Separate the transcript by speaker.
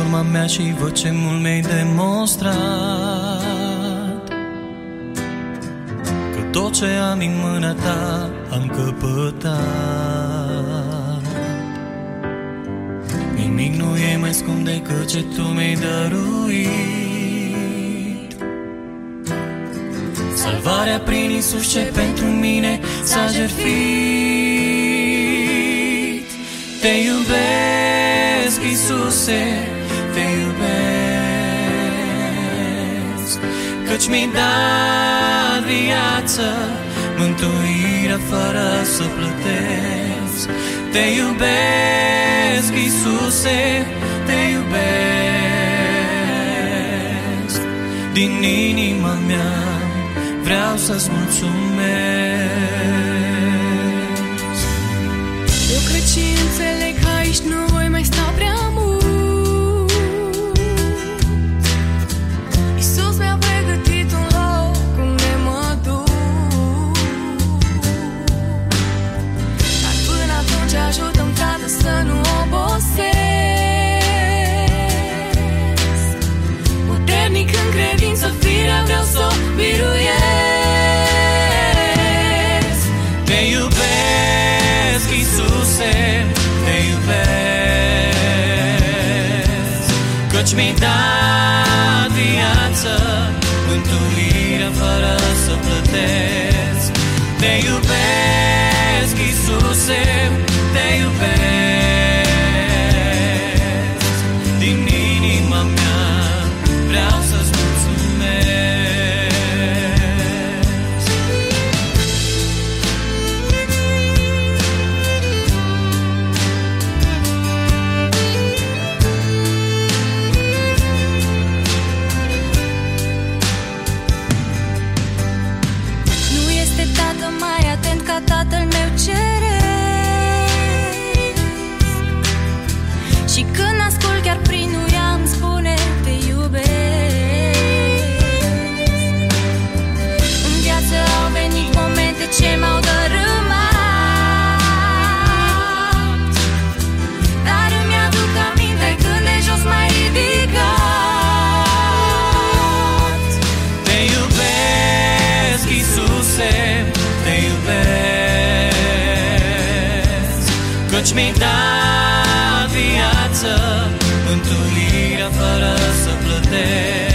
Speaker 1: urma mea și văd ce mult mi-ai demonstrat, că tot ce am în mâna ta am căpătat. Nimic nu e mai scump decât ce tu mi-ai dăruit. Salvarea prin Iisus ce pentru mine s-a jertfit. Te iubesc, Iisuse, te iubesc, căci mi-ai dat viață, mântuirea fără să plătesc. Te iubesc, Iisuse, te iubesc, din inima mea vreau să-ți mulțumesc.
Speaker 2: Eu cred și înțeleg că aici nu voi mai sta prea mult. Iisus mi-a pregătit un loc unde mă duc. Dar până atunci ajută-mi, Tată, să nu obosesc. Puternic în credință, firea vreau să o biruiesc.
Speaker 1: Te iubesc, Iisuse, te iubesc, căci mi-ai dat viață, mântuirea fără să plătesc. Te iubesc, Iisuse, te iubesc, din inima mea vreau să-ți mulțumesc.
Speaker 2: Nu este tată mai atent ca tatăl meu ceresc. Și când ascult chiar prin urea îmi spune te iubesc. În viață au venit momente ce m-au dărâmat, dar îmi aduc aminte când de jos m-ai ridicat.
Speaker 1: Te iubesc, Iisuse, te iubesc, căci mi-ai dat viață, mântuirea fără să plătesc.